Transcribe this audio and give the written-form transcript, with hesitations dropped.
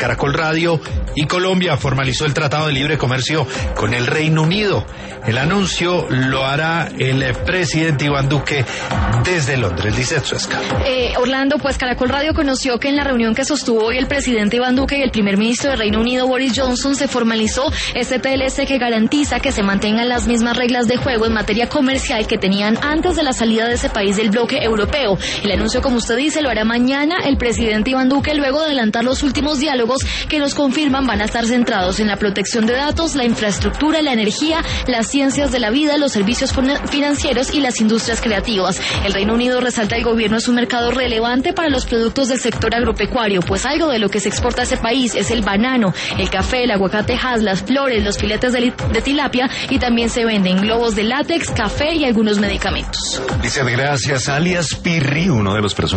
Caracol Radio y Colombia formalizó el Tratado de Libre Comercio con el Reino Unido. El anuncio lo hará el presidente Iván Duque desde Londres. Lizeth Suezca. Orlando, pues Caracol Radio conoció que en la reunión que sostuvo hoy el presidente Iván Duque y el primer ministro del Reino Unido, Boris Johnson, se formalizó este TLC que garantiza que se mantengan las mismas reglas de juego en materia comercial que tenían antes de la salida de ese país del bloque europeo. El anuncio, como usted dice, lo hará mañana el presidente Iván Duque, luego de adelantar los últimos diálogos que nos confirman van a estar centrados en la protección de datos, la infraestructura, la energía, las ciencias de la vida, los servicios financieros y las industrias creativas. El Reino Unido, resalta el gobierno, es un mercado relevante para los productos del sector agropecuario, pues algo de lo que se exporta a ese país es el banano, el café, el aguacate Hass, las flores, los filetes de tilapia, y también se venden globos de látex, café y algunos medicamentos. Dice, gracias, alias Pirri, uno de los personajes